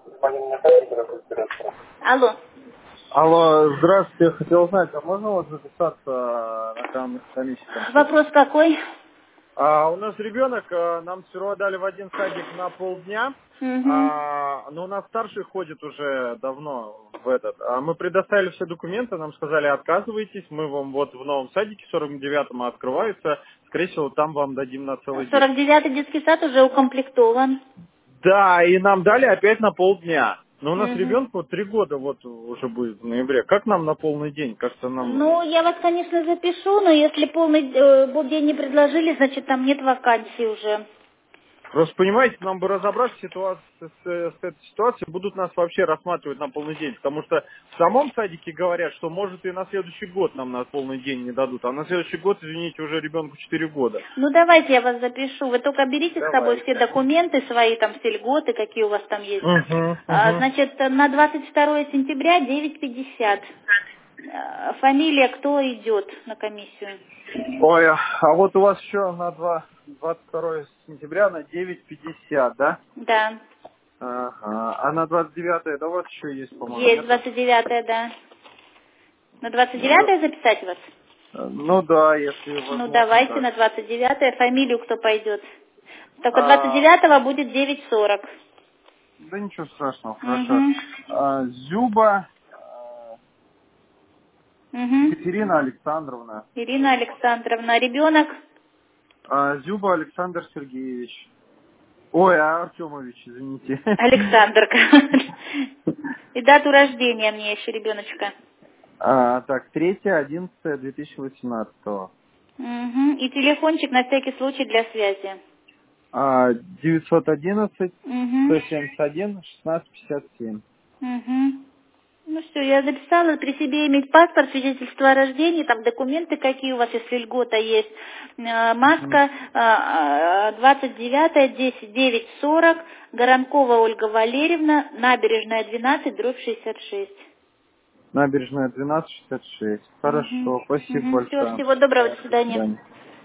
Алло. Алло, здравствуйте, я хотел узнать, а можно у вас записаться на комиссию? Вопрос какой? У нас ребенок, нам сперва дали в один садик на полдня, Угу. но у нас старший ходит уже давно в этот. Мы предоставили все документы, нам сказали, отказывайтесь, мы вам вот в новом садике 49-м открывается, скорее всего, там вам дадим на целый день. 49-й детский сад уже укомплектован. Да, и нам дали опять на полдня. Но у нас Угу. ребенку 3 года вот уже будет в ноябре. Как нам на полный день? Кажется, Ну, нам... я вас, конечно, запишу, но если полный день не предложили, значит, там нет вакансий уже. Просто понимаете, нам бы разобраться с этой ситуацией, будут нас вообще рассматривать на полный день. Потому что в самом садике говорят, что может и на следующий год нам на полный день не дадут. А на следующий год, извините, уже ребенку 4 года. Ну, давайте я вас запишу. Вы только берите с собой все Давайте. документы свои, там, все льготы, какие у вас там есть. Угу. Значит, на 22 сентября 9:50. Фамилия, кто идет на комиссию? Ой, а вот у вас еще на 22 сентября на 9:50, да? Да. Ага. А на 29 да, у вас еще есть, по-моему, Есть нет? 29-е, да. На 29-е записать вас? Ну да, если Ну, возможно, давайте так. на 29-е. Фамилию кто пойдет? Только А, 29-го будет 9:40. да ничего страшного, хорошо. Угу. Зюба Угу. Екатерина Александровна. Ирина Александровна. Ребенок? Зюба Александр Сергеевич. Ой, Артемович, извините. Александр. И дату рождения мне еще ребеночка. Так, 3.11.2018. Угу. И телефончик на всякий случай для связи. 911 Угу. 171 1657. Угу. Ну все, я записала, при себе иметь паспорт, свидетельство о рождении, там документы какие у вас, если льгота есть. Маска 29 10 9:40, Горанкова Ольга Валерьевна, набережная 12/66. Набережная 1266. Угу. Хорошо, спасибо Угу. Все, большое. всего доброго, До до свидания. свидания.